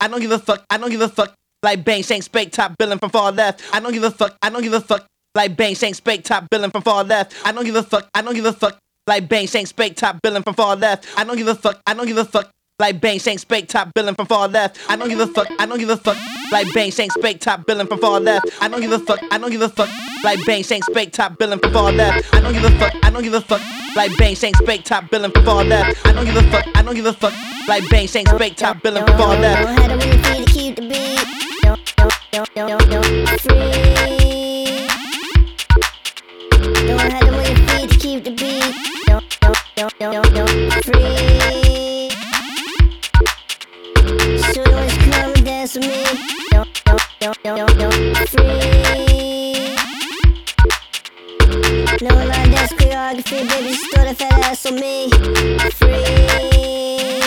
I don't give a fuck, I don't give a fuck. Like bang, shank, spank, top billing from far left. I don't give a fuck, I don't give a fuck. Like bang, shank, spank, top billing from far left. I don't give a fuck, I don't give a fuck. Like bang, shank, spank, top billing from far left. I don't give a fuck, I don't give a fuck. Like bang, shank, spank, top billing from far left. I don't give a fuck, I don't give a fuck. Like bang, shank, spank, top billing from far left. I don't give a fuck, I don't give a fuck. Like bang, shank, spank, top billing from far left. I don't give a fuck, I don't give a fuck. Like bang, shank, spank, top billing from far left. I don't give a fuck, I don't give a fuck. Like bang, shank, spank, top billing from far left. Don't have to wait for you to keep the beat. Free. Don't have to wait for you to keep the beat. Free. So you always come and dance with me. Free. No line dance choreography, baby, just throw that fat ass on me. Free.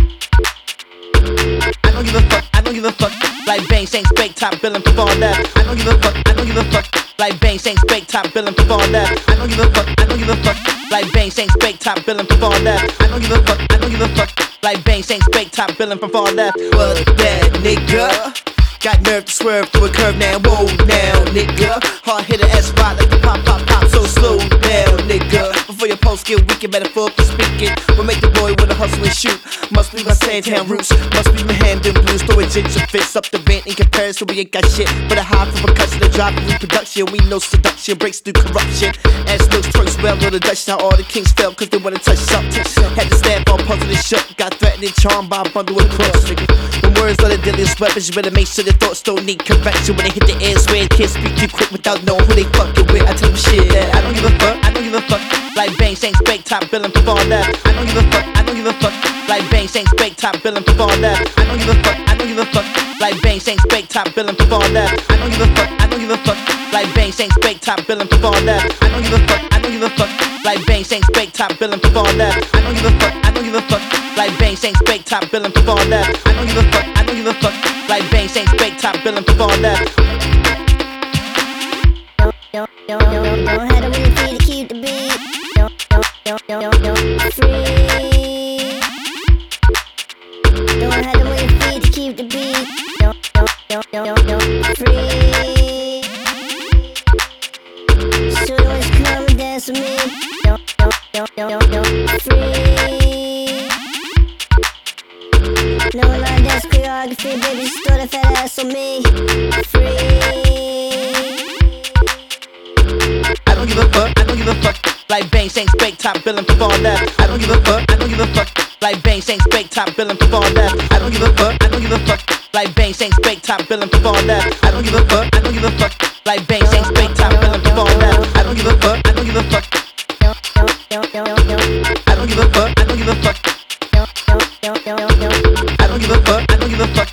I don't give a fuck, I don't give a fuck. Like bang, shank, spank, top billing from far left. I don't give a fuck, I don't give a fuck. Like bang, shank, spank, top billing from far left. I don't give a fuck, I don't give a fuck. Like bang, shank, spank, top billing from far left. I don't give a fuck, I don't give a fuck. Like bang, shank, spank, top billing from far left. Fuck that nigga. Got nerve to swerve through a curve now, whoa now, nigga. Hard hitter S-Rod like the pop, pop, pop, so slow down, nigga. Before your post get wicked, metaphorically speaking, will make the boy wanna hustle and shoot. Must be my Sandtown roots, must be my hand in blues. Throw a ginger fist up the vent in comparison, we ain't got shit. But a high for percussion, a drive for reproduction. We know seduction breaks through corruption. As looks twerks well on the Dutch, now all the kings fell cause they wanna touch something. Had to stand all puzzled and shook, got threatened and charmed by a bundle of crooks, nigga. When words are the deadliest weapons, you better make sure the thoughts don't need correction. When they hit the air, swear can't speak too quick without knowing who they fucking with. I tell them shit that I don't give a fuck, I don't give a fuck. Like bang, shank, spank, top billing from far left. I don't give a fuck, I don't give a fuck. Like bang, shank, spank, top billing from far left. I don't give a fuck, I don't give a fuck. Like bang, shank, spank, top billing from far left. I don't give a fuck, I don't give a fuck. Like bang, shank, spank, top billing from far left. I don't give a fuck, I don't give a fuck. Like bang, shank, spank, top billing from far left. I don't give a fuck, I don't give a fuck. Like bang, shank, spank, top billing from far left. I don't give a fuck, I don't give a fuck. Like bang, shank, spank, top billing from far left. Don't have to wait for you to keep the beat. Free. Don't have to wait for you to keep the beat. Free. So you always come and dance with me. Free. No line dance choreography, baby, just throw that fat ass on me. Free. I don't give a fuck, I don't give a fuck. Like bang, shank, spank, top billing from far left. I don't give a fuck, I don't give a fuck. Like bang, shank, spank, top billing from far left. I don't give a fuck, I don't give a fuck. Like bang, shank, spank, top billing from far left. I don't give a fuck, I don't give a fuck. Like bang, shank, spank, top billing from far left. I don't give a fuck, I don't give a fuck. I don't give a fuck, I don't give a fuck. I don't give a fuck, I don't give a fuck.